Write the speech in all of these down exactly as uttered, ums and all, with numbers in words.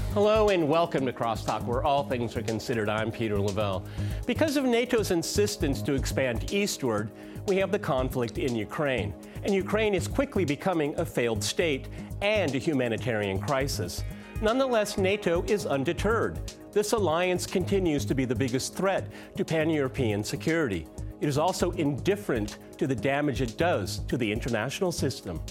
Hello and welcome to Crosstalk, where all things are considered. I'm Peter Lavelle. Because of NATO's insistence to expand eastward, we have the conflict in Ukraine. And Ukraine is quickly becoming a failed state and a humanitarian crisis. Nonetheless, NATO is undeterred. This alliance continues to be the biggest threat to pan-European security. It is also indifferent to the damage it does to the international system.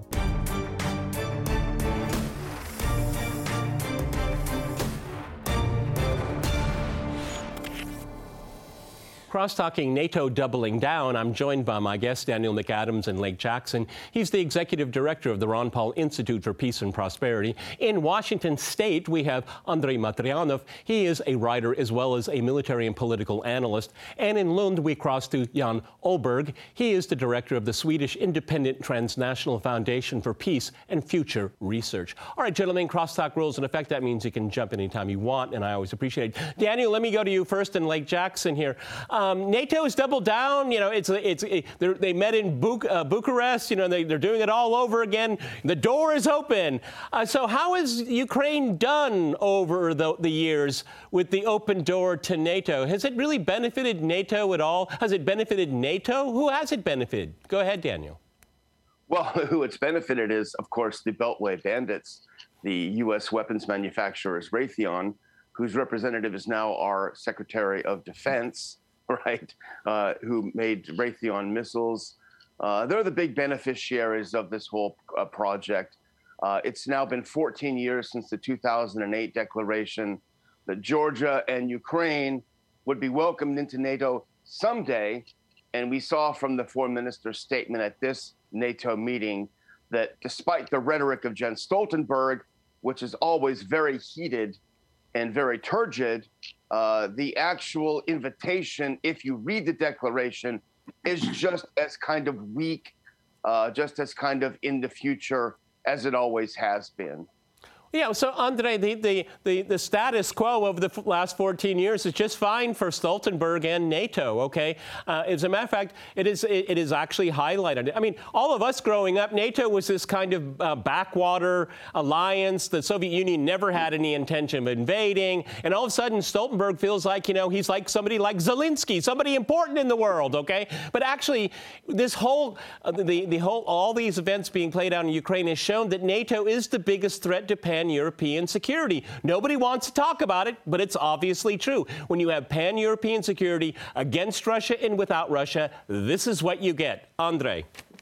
Cross-talking NATO doubling down, I'm joined by my guests, Daniel McAdams and Lake Jackson. He's the executive director of the Ron Paul Institute for Peace and Prosperity. In Washington State, we have Andrei Matrianov. He is a writer as well as a military and political analyst. And in Lund, we cross to Jan Olberg. He is the director of the Swedish Independent Transnational Foundation for Peace and Future Research. All right, gentlemen, crosstalk rules in effect. That means you can jump anytime you want, and I always appreciate it. Daniel, let me go to you first, and Lake Jackson here. Um, NATO has doubled down. You know, it's it's it, they met in Bu- uh, Bucharest. You know, they, they're doing it all over again. The door is open. Uh, so how has Ukraine done over the, the years with the open door to NATO? Has it really benefited NATO at all? Has it benefited NATO? Who has it benefited? Go ahead, Daniel. Well, who it's benefited is, of course, the Beltway bandits, the U S weapons manufacturers, Raytheon, whose representative is now our Secretary of Defense. Right, uh, who made Raytheon missiles. Uh, they're the big beneficiaries of this whole uh, project. Uh, it's now been fourteen years since the two thousand eight declaration that Georgia and Ukraine would be welcomed into NATO someday. And we saw from the foreign minister's statement at this NATO meeting that despite the rhetoric of Jens Stoltenberg, which is always very heated and very turgid, uh, the actual invitation, if you read the declaration, is just as kind of weak, uh, just as kind of in the future as it always has been. Yeah, so Andrei, the, the, the, the status quo over the f- last fourteen years is just fine for Stoltenberg and NATO, okay? Uh, as a matter of fact, it is it, it is actually highlighted. I mean, all of us growing up, NATO was this kind of uh, backwater alliance. The Soviet Union never had any intention of invading. And all of a sudden, Stoltenberg feels like, you know, he's like somebody like Zelensky, somebody important in the world, okay? But actually, this whole, uh, the, the whole, all these events being played out in Ukraine has shown that NATO is the biggest threat to pan Pan-European security. Nobody wants to talk about it, but it's obviously true. When you have pan-European security against Russia and without Russia, this is what you get. Andrei.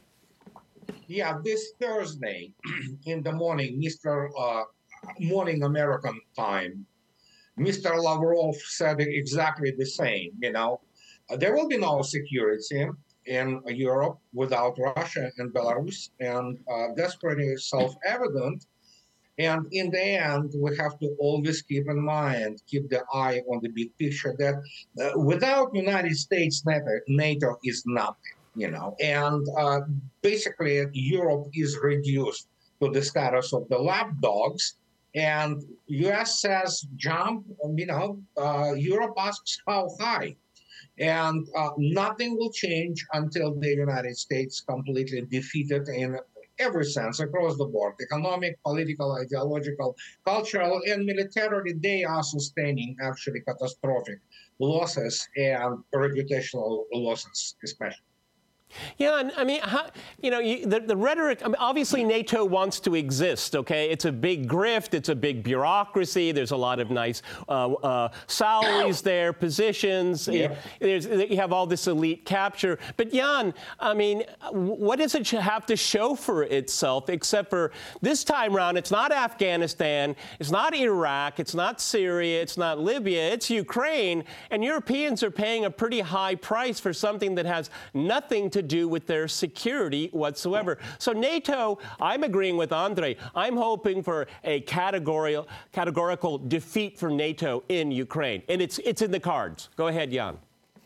Yeah, this Thursday in the morning, Mister Uh, morning American time, Mister Lavrov said exactly the same. You know, there will be no security in Europe without Russia and Belarus, and uh, that's pretty self-evident. And in the end, we have to always keep in mind, keep the eye on the big picture that uh, without United States, NATO, NATO is nothing, you know. And uh, basically, Europe is reduced to the status of the lapdogs. And U S says jump, you know, uh, Europe asks how high. And uh, nothing will change until the United States completely defeated in every sense, across the board, economic, political, ideological, cultural, and militarily, they are sustaining actually catastrophic losses and reputational losses, especially. Yeah, and I mean, how, you know, you, the, the rhetoric, I mean, obviously NATO wants to exist, okay? It's a big grift, it's a big bureaucracy, there's a lot of nice uh, uh, salaries there, positions, Yeah. there's, you have all this elite capture. But Jan, I mean, what does it have to show for itself, except for this time around, it's not Afghanistan, it's not Iraq, it's not Syria, it's not Libya, it's Ukraine, and Europeans are paying a pretty high price for something that has nothing to do with their security whatsoever. So NATO, I'm agreeing with Andrei. I'm hoping for a categorical, categorical defeat for NATO in Ukraine. And it's it's in the cards. Go ahead, Jan.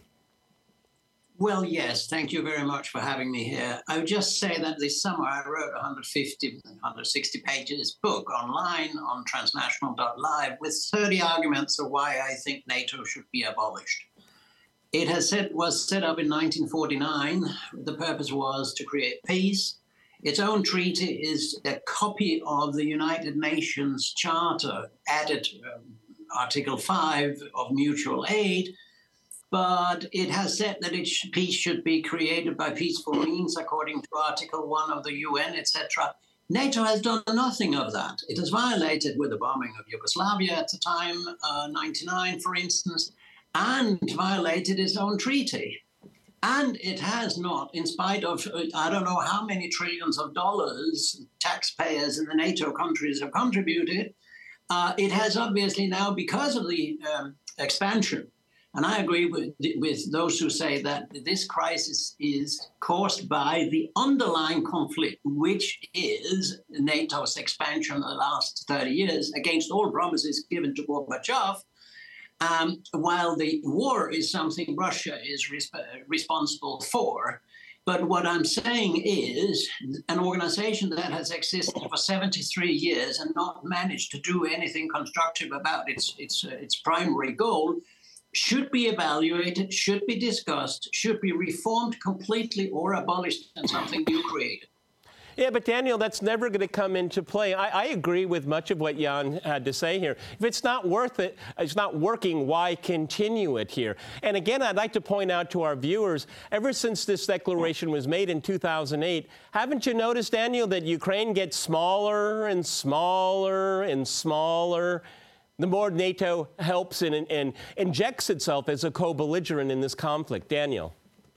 Well, yes, thank you very much for having me here. I would just say that this summer I wrote one hundred fifty, one hundred sixty pages book online on transnational dot live with thirty arguments of why I think NATO should be abolished. It has said, was set up in nineteen forty-nine. The purpose was to create peace. Its own treaty is a copy of the United Nations Charter, added um, Article five of mutual aid, but it has said that it sh- peace should be created by peaceful means according to Article one of the U N, et cetera. NATO has done nothing of that. It has violated with the bombing of Yugoslavia at the time, uh, ninety-nine, for instance, and violated its own treaty. And it has not, in spite of, uh, I don't know how many trillions of dollars taxpayers in the NATO countries have contributed, uh, it has obviously now, because of the um, expansion, and I agree with, with those who say that this crisis is caused by the underlying conflict, which is NATO's expansion in the last thirty years against all promises given to Gorbachev. Um, while the war is something Russia is resp- responsible for. But what I'm saying is an organization that has existed for seventy-three years and not managed to do anything constructive about its, its, uh, its primary goal should be evaluated, should be discussed, should be reformed completely or abolished and something new created. Yeah, but Daniel, that's never going to come into play. I, I agree with much of what Jan had to say here. If it's not worth it, it's not working, why continue it here? And again, I'd like to point out to our viewers, ever since this declaration was made in two thousand eight, haven't you noticed, Daniel, that Ukraine gets smaller and smaller and smaller the more NATO helps and, and injects itself as a co-belligerent in this conflict? Daniel.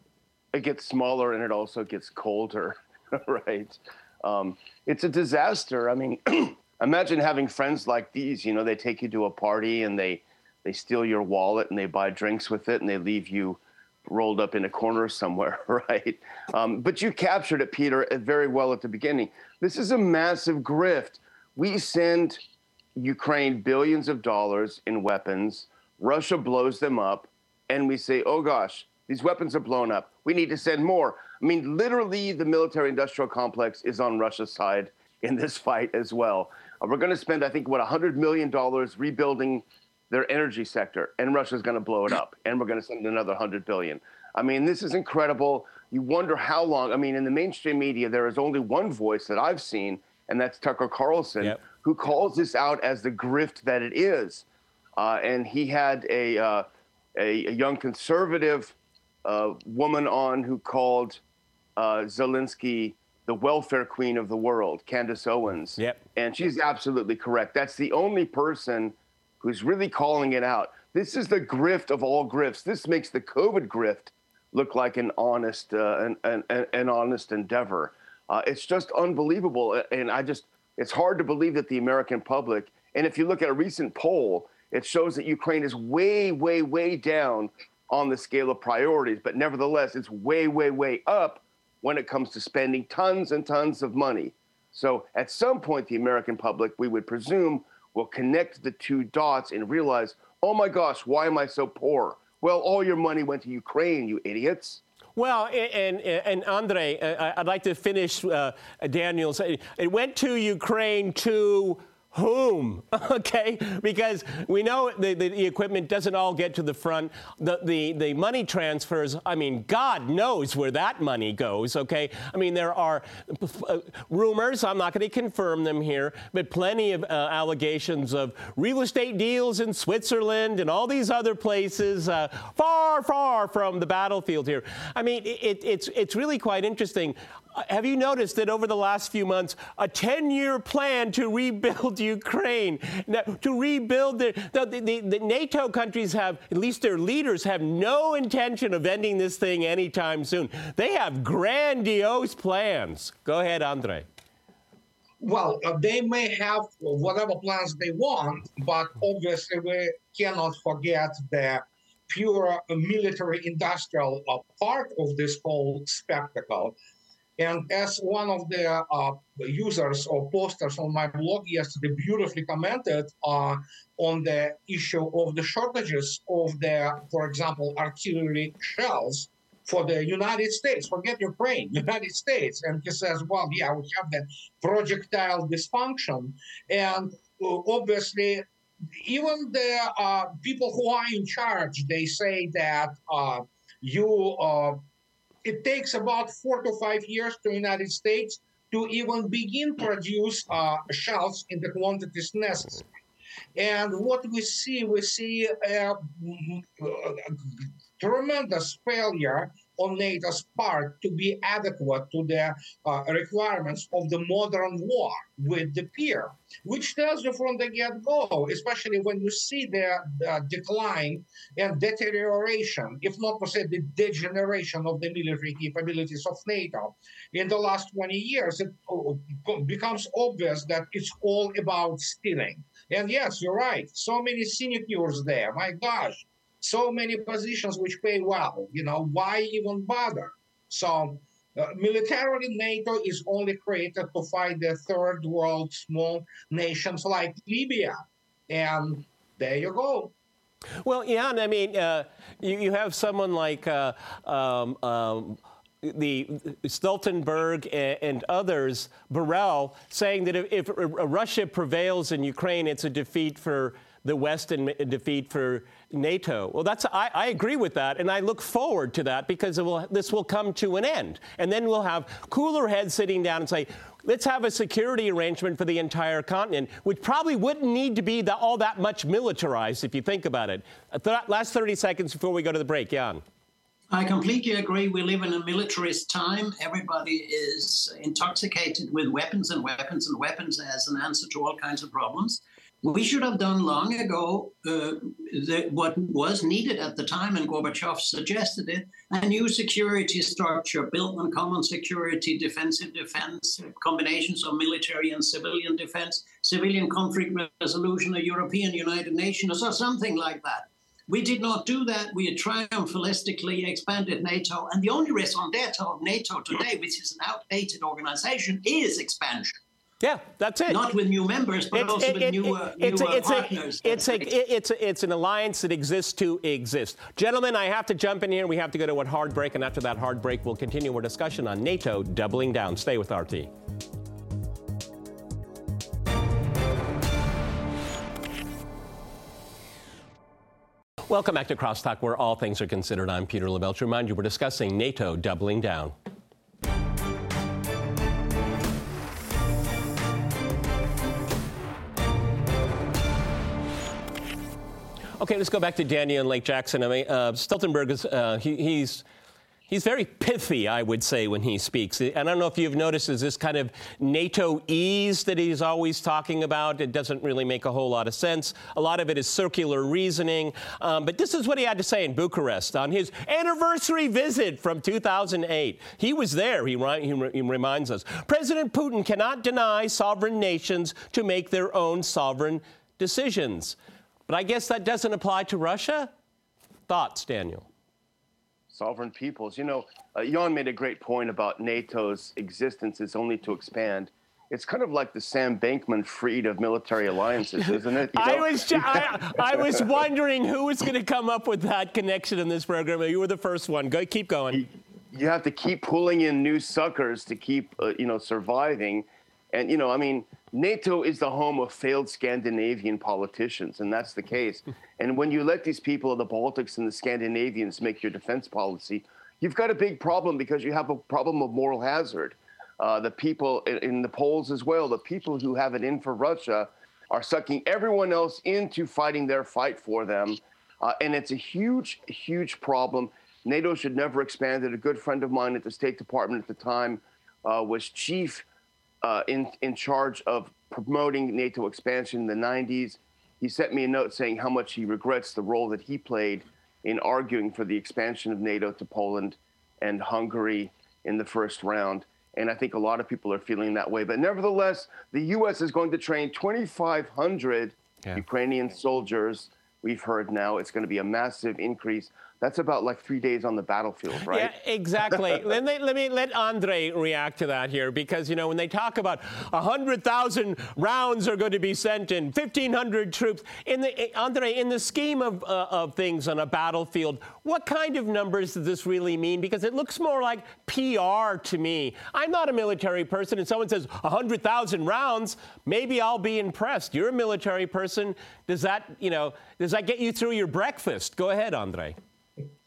It gets smaller and it also gets colder. Right. Um, it's a disaster. I mean, imagine having friends like these. You know, they take you to a party and they they steal your wallet and they buy drinks with it and they leave you rolled up in a corner somewhere. Right. Um, but you captured it, Peter, very well at the beginning. This is a massive grift. We send Ukraine billions of dollars in weapons. Russia blows them up and we say, oh, gosh, these weapons are blown up. We need to send more. I mean, literally, the military-industrial complex is on Russia's side in this fight as well. Uh, we're going to spend, I think, what, one hundred million dollars rebuilding their energy sector, and Russia's going to blow it up, and we're going to send another one hundred billion dollars. I mean, this is incredible. You wonder how long. I mean, in the mainstream media, there is only one voice that I've seen, and that's Tucker Carlson, yep, who calls this out as the grift that it is. Uh, and he had a, uh, a, a young conservative uh, woman on who called Uh, Zelensky, the welfare queen of the world, Candace Owens. Yep. And she's absolutely correct. That's the only person who's really calling it out. This is the grift of all grifts. This makes the COVID grift look like an honest, uh, an, an, an honest endeavor. Uh, it's just unbelievable. And I just, it's hard to believe that the American public, and if you look at a recent poll, it shows that Ukraine is way, way, way down on the scale of priorities. But nevertheless, it's way, way, way up when it comes to spending tons and tons of money. So at some point, the American public, we would presume, will connect the two dots and realize, oh my gosh, why am I so poor? Well, all your money went to Ukraine, you idiots. Well, and, and, and Andre, I'd like to finish uh, Daniel's. It went to Ukraine to whom? Okay, because we know the, the, the equipment doesn't all get to the front. The, the, the money transfers, I mean, God knows where that money goes, okay? I mean, there are uh, rumors, I'm not going to confirm them here, but plenty of uh, allegations of real estate deals in Switzerland and all these other places uh, far, far from the battlefield here. I mean, it, it's, it's really quite interesting. Have you noticed that over the last few months, a ten-year plan to rebuild Ukraine, now, to rebuild the, the, the, the NATO countries have, at least their leaders, have no intention of ending this thing anytime soon. They have grandiose plans. Go ahead, Andre. Well, uh, they may have whatever plans they want, but obviously we cannot forget the pure military-industrial uh, part of this whole spectacle. And as one of the uh, users or posters on my blog yesterday beautifully commented uh, on the issue of the shortages of the, for example, artillery shells for the United States, forget Ukraine, United States. And he says, well, yeah, we have the projectile dysfunction. And uh, obviously, even the uh, people who are in charge, they say that uh, you... Uh, It takes about four to five years to the United States to even begin produce uh, shells in the quantities necessary. And what we see, we see a, a tremendous failure on NATO's part to be adequate to the uh, requirements of the modern war with the peer, which tells you from the get-go, especially when you see the uh, decline and deterioration, if not to say the degeneration of the military capabilities of NATO in the last twenty years, it becomes obvious that it's all about stealing. And yes, you're right, so many sinecures there, my gosh. So many positions which pay well, you know, why even bother? So uh, militarily, NATO is only created to fight the third world small nations like Libya. And there you go. Well, Jan, I mean, uh, you, you have someone like uh, um, um, the Stoltenberg and, and others, Borrell, saying that if, if Russia prevails in Ukraine, it's a defeat for the West and a defeat for NATO. Well, that's I, I agree with that, and I look forward to that because it will, this will come to an end. And then we'll have cooler heads sitting down and say, let's have a security arrangement for the entire continent, which probably wouldn't need to be the, all that much militarized if you think about it. Th- last thirty seconds before we go to the break, Jan. I completely agree. We live in a militarist time. Everybody is intoxicated with weapons and weapons and weapons as an answer to all kinds of problems. We should have done long ago uh, the, what was needed at the time, and Gorbachev suggested it, a new security structure built on common security, defensive defense, combinations of military and civilian defense, civilian conflict resolution, a European United Nations, or something like that. We did not do that. We triumphalistically expanded NATO. And the only raison d'etre of NATO today, which is an outdated organization, is expansion. Yeah, that's it. Not with new members, but it's, also it, with it, new, uh, it's new a, uh, it's partners. A, it's, a, it's, a, it's an alliance that exists to exist. Gentlemen, I have to jump in here. We have to go to a hard break, and after that hard break, we'll continue our discussion on NATO doubling down. Stay with R T. Welcome back to Crosstalk, where all things are considered. I'm Peter LaBelche. Remind you, we're discussing NATO doubling down. Okay, let's go back to Daniel and Lake Jackson. I mean, uh, Stoltenberg is uh, he, he's he's very pithy, I would say, when he speaks. And I don't know if you've noticed, is this kind of NATO ease that he's always talking about? It doesn't really make a whole lot of sense. A lot of it is circular reasoning. Um, but this is what he had to say in Bucharest on his anniversary visit from two thousand eight. He was there, he, he, he reminds us. President Putin cannot deny sovereign nations to make their own sovereign decisions. But I guess that doesn't apply to Russia? Thoughts, Daniel? Sovereign peoples. You know, uh, Jan made a great point about NATO's existence is only to expand. It's kind of like the Sam Bankman-Fried of military alliances, isn't it? You know? I was I, I was wondering who was going to come up with that connection in this program. You were the first one. Go, keep going. You, you have to keep pulling in new suckers to keep, uh, you know, surviving. And, you know, I mean, NATO is the home of failed Scandinavian politicians, and that's the case. And when you let these people of the Baltics and the Scandinavians make your defense policy, you've got a big problem because you have a problem of moral hazard. Uh, the people in, in the polls as well, the people who have it in for Russia are sucking everyone else into fighting their fight for them. Uh, and it's a huge, huge problem. NATO should never expand it. A good friend of mine at the State Department at the time uh, was chief Uh, in, in charge of promoting NATO expansion in the nineties. He sent me a note saying how much he regrets the role that he played in arguing for the expansion of NATO to Poland and Hungary in the first round. And I think a lot of people are feeling that way. But nevertheless, the U S is going to train twenty-five hundred yeah. Ukrainian soldiers. We've heard now it's going to be a massive increase. That's about like three days on the battlefield, right? Yeah, exactly. let, me, let me let Andre react to that here, because, you know, when they talk about one hundred thousand rounds are going to be sent in, fifteen hundred troops, in the, Andre, in the scheme of, uh, of things on a battlefield, what kind of numbers does this really mean? Because it looks more like P R to me. I'm not a military person, and someone says one hundred thousand rounds, maybe I'll be impressed. You're a military person. Does that, you know, does that get you through your breakfast? Go ahead, Andre.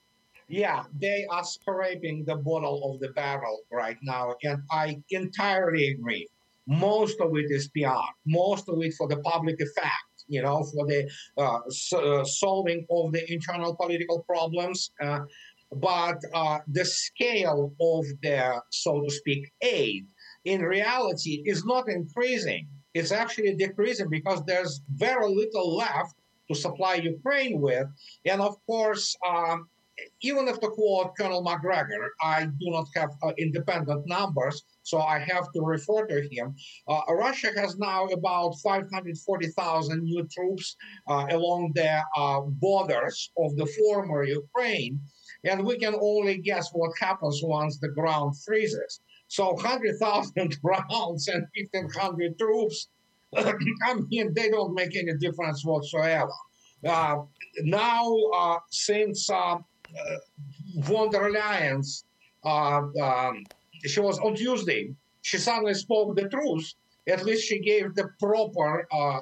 Yeah, they are scraping the bottom of the barrel right now, and I entirely agree. Most of it is P R. Most of it for the public effect, you know, for the uh, so, uh, solving of the internal political problems. Uh, but uh, the scale of their, so to speak, aid in reality is not increasing. It's actually decreasing because there's very little left to supply Ukraine with. And of course, um, even if to quote Colonel Macgregor, I do not have uh, independent numbers, so I have to refer to him. Uh, Russia has now about five hundred forty thousand new troops uh, along the uh, borders of the former Ukraine, and we can only guess what happens once the ground freezes. So one hundred thousand rounds and fifteen hundred troops, I mean, they don't make any difference whatsoever. Uh, now, uh, since uh, uh, von der Leyen's, uh, um, she was on Tuesday, she suddenly spoke the truth. At least she gave the proper uh,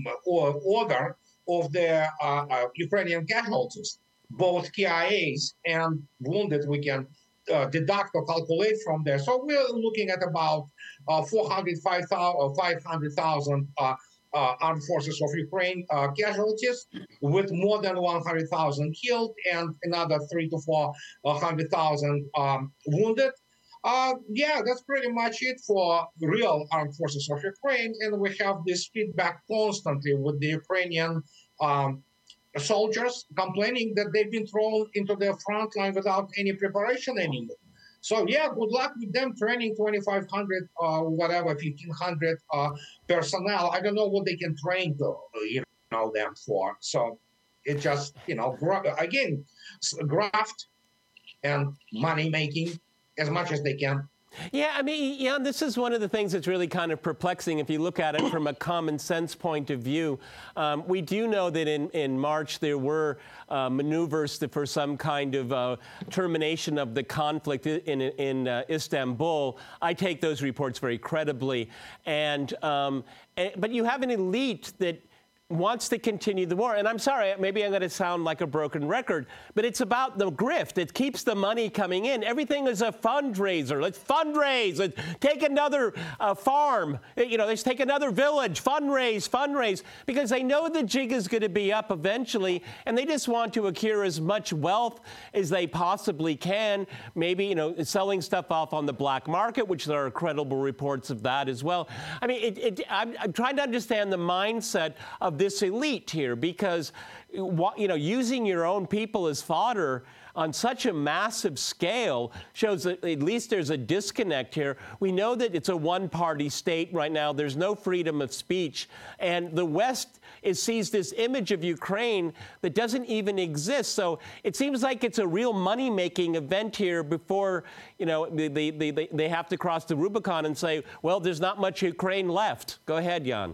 order of the uh, uh, Ukrainian casualties, both K I As and wounded we can uh, deduct or calculate from there. So we're looking at about uh, four hundred five thousand uh, Uh, armed forces of Ukraine uh, casualties, with more than one hundred thousand killed and another three to four hundred thousand um, wounded. Uh, yeah, that's pretty much it for real armed forces of Ukraine. And we have this feedback constantly with the Ukrainian um, soldiers complaining that they've been thrown into the front line without any preparation anymore. So yeah, good luck with them training twenty-five hundred, uh, whatever, fifteen hundred uh, personnel. I don't know what they can train to, you know, them for. So it just, you know, again, graft and money making as much as they can. Yeah, I mean, Jan, this is one of the things that's really kind of perplexing if you look at it from a common sense point of view. Um, we do know that in, in March there were uh, maneuvers for some kind of uh, termination of the conflict in, in uh, Istanbul. I take those reports very credibly. And, um, and but you have an elite that wants to continue the war. And I'm sorry, maybe I'm going to sound like a broken record, but it's about the grift. It keeps the money coming in. Everything is a fundraiser. Let's fundraise. Let's take another uh, farm. You know, let's take another village. Fundraise, fundraise. Because they know the jig is going to be up eventually, and they just want to accrue as much wealth as they possibly can. Maybe, you know, selling stuff off on the black market, which there are credible reports of that as well. I mean, it, it, I'm, I'm trying to understand the mindset of this elite here, because, you know, using your own people as fodder on such a massive scale shows that at least there's a disconnect here. We know that it's a one-party state right now. There's no freedom of speech. And the West is, sees this image of Ukraine that doesn't even exist. So it seems like it's a real money-making event here before, you know, they, they, they, they have to cross the Rubicon and say, well, there's not much Ukraine left. Go ahead, Jan.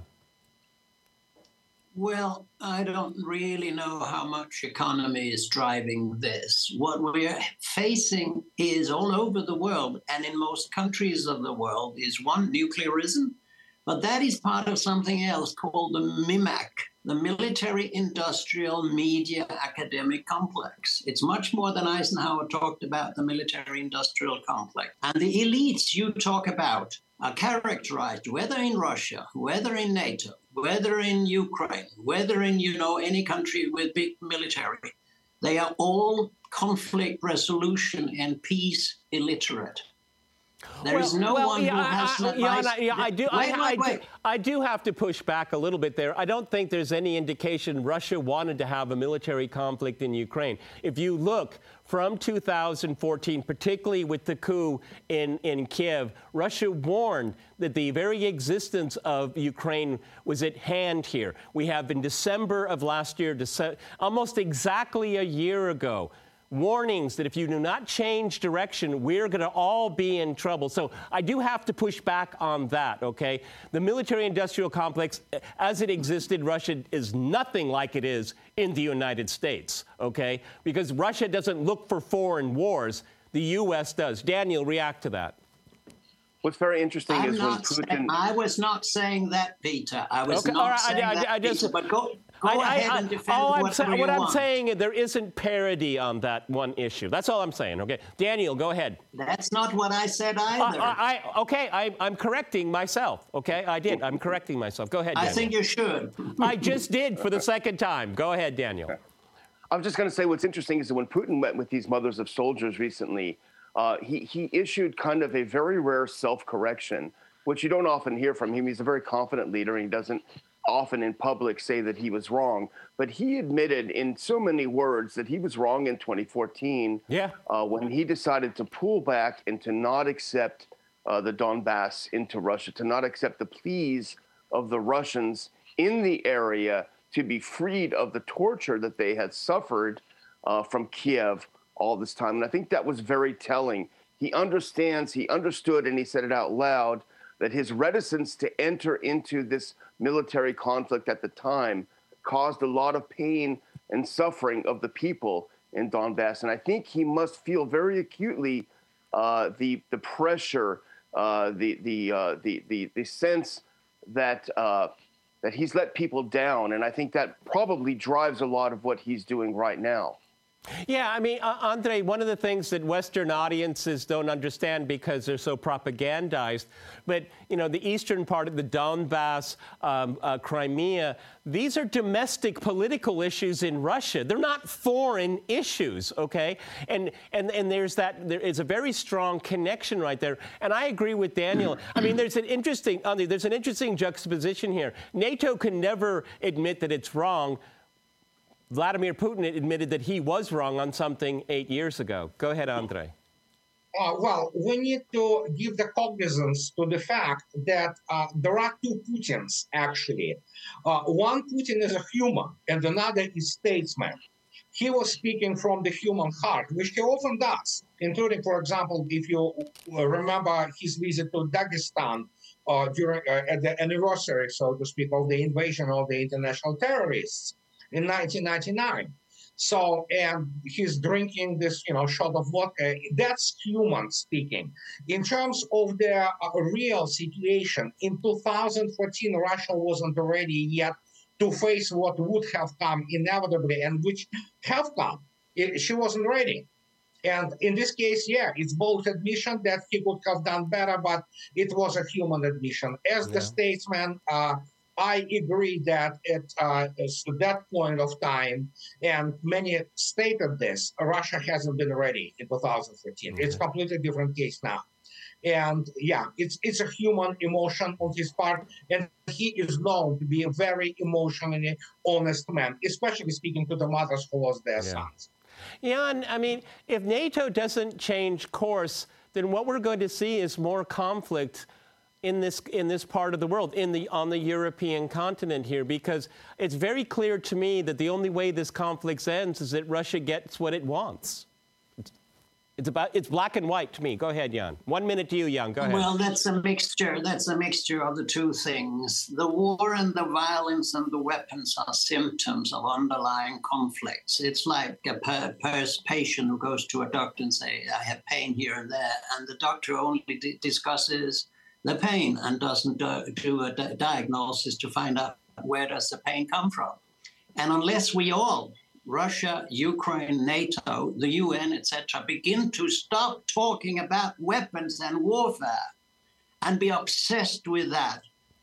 Well, I don't really know how much economy is driving this. What we're facing is all over the world, and in most countries of the world, is one, nuclearism, but that is part of something else called the MIMAC, the Military Industrial Media Academic Complex. It's much more than Eisenhower talked about, the military industrial complex. And the elites you talk about are characterized, whether in Russia, whether in NATO, whether in Ukraine, whether in, you know, any country with big military, they are all conflict resolution and peace illiterate. There well, is no well, one yeah, who has I, that. Yeah, I, yeah, I do. Wait, I, wait, I, wait. Do, I do have to push back a little bit there. I don't think there's any indication Russia wanted to have a military conflict in Ukraine. If you look from two thousand fourteen, particularly with the coup in, in Kiev, Russia warned that the very existence of Ukraine was at hand here. We have in December of last year, Dece- almost exactly a year ago, warnings that if you do not change direction, we're going to all be in trouble. So I do have to push back on that, okay? The military-industrial complex, as it existed, Russia is nothing like it is in the United States, okay? Because Russia doesn't look for foreign wars. The U S does. Daniel, react to that. What's very interesting I'm is when not Putin... saying, I was not saying that, Peter. I was okay, not all right, saying I, I, that, I just, Peter, but go... Go I, ahead I, and defend all I'm whatever sa- you what I'm want. saying is there isn't parity on that one issue. That's all I'm saying. Okay, Daniel, go ahead. That's not what I said either. I, I, okay, I, I'm correcting myself. Okay, I did. I'm correcting myself. Go ahead, I Daniel. think you should. I just did for the second time. Go ahead, Daniel. I'm just going to say what's interesting is that when Putin met with these mothers of soldiers recently, uh, he, he issued kind of a very rare self-correction, which you don't often hear from him. He's a very confident leader, and he doesn't often in public say that he was wrong. But he admitted in so many words that he was wrong in twenty fourteen Yeah. uh, when he decided to pull back and to not accept uh, the Donbass into Russia, to not accept the pleas of the Russians in the area to be freed of the torture that they had suffered uh, from Kiev all this time. And I think that was very telling. He understands, he understood, and he said it out loud, that his reticence to enter into this military conflict at the time caused a lot of pain and suffering of the people in Donbass. And I think he must feel very acutely uh, the the pressure, uh, the, the, uh, the, the, the sense that uh, that he's let people down. And I think that probably drives a lot of what he's doing right now. Yeah, I mean, uh, Andre, one of the things that Western audiences don't understand because they're so propagandized, but, you know, the eastern part of the Donbass, um, uh, Crimea, these are domestic political issues in Russia. They're not foreign issues, okay? And and and there's that, there is a very strong connection right there. And I agree with Daniel. I mean, there's an interesting, Andre, there's an interesting juxtaposition here. NATO can never admit that it's wrong. Vladimir Putin admitted that he was wrong on something eight years ago. Go ahead, Andre. Uh, well, we need to give the cognizance to the fact that uh, there are two Putins, actually. Uh, one Putin is a human, and another is statesman. He was speaking from the human heart, which he often does, including, for example, if you remember his visit to Dagestan uh, during uh, at the anniversary, so to speak, of the invasion of the international terrorists in nineteen ninety-nine. So, and he's drinking this, you know, shot of vodka. That's human speaking. In terms of the uh, real situation, in two thousand fourteen, Russia wasn't ready yet to face what would have come inevitably and which have come. It, she wasn't ready. And in this case, yeah, it's both admission that he could have done better, but it was a human admission. As yeah. the statesman, uh, I agree that at uh, that point of time, and many stated this, Russia hasn't been ready in two thousand fourteen. Okay. It's a completely different case now. And yeah, it's it's a human emotion on his part, and he is known to be a very emotionally honest man, especially speaking to the mothers who lost their yeah. sons. Yeah, and I mean, if NATO doesn't change course, then what we're going to see is more conflict in this in this part of the world, in the on the European continent here, because it's very clear to me that the only way this conflict ends is that Russia gets what it wants. It's, it's about it's black and white to me. Go ahead, Jan. One minute to you, Jan. Go ahead. Well, that's a mixture. That's a mixture of the two things. The war and the violence and the weapons are symptoms of underlying conflicts. It's like a per, per patient who goes to a doctor and say, "I have pain here and there," and the doctor only d- discusses the pain and doesn't do, do a di- diagnosis to find out where does the pain come from. And unless we all, Russia, Ukraine, NATO, the U N, et cetera, begin to stop talking about weapons and warfare and be obsessed with that,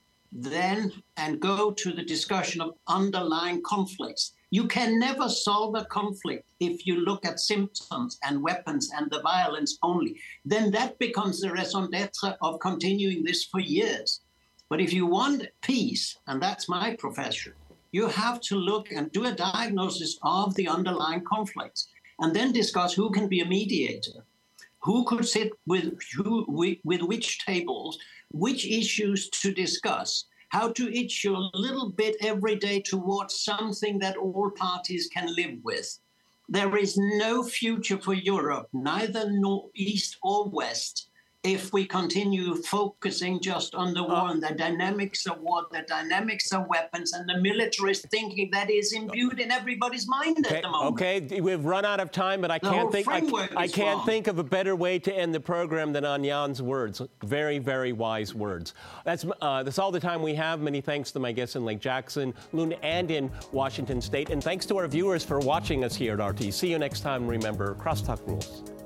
then and go to the discussion of underlying conflicts. You can never solve a conflict if you look at symptoms and weapons and the violence only. Then that becomes the raison d'etre of continuing this for years. But if you want peace, and that's my profession, you have to look and do a diagnosis of the underlying conflicts and then discuss who can be a mediator, who could sit with, who, with, with which tables, which issues to discuss, how to issue a little bit every day towards something that all parties can live with. There is no future for Europe, neither north, east or west, if we continue focusing just on the war and the dynamics of war, the dynamics of weapons, and the militarist thinking that is imbued in everybody's mind okay, at the moment. Okay, we've run out of time, but I The can't whole think I, framework I is can't wrong. think of a better way to end the program than on Jan's words. Very, very wise words. That's uh, that's all the time we have. Many thanks to my guests in Lake Jackson, Luna, and in Washington State, and thanks to our viewers for watching us here at R T. See you next time. Remember, crosstalk rules.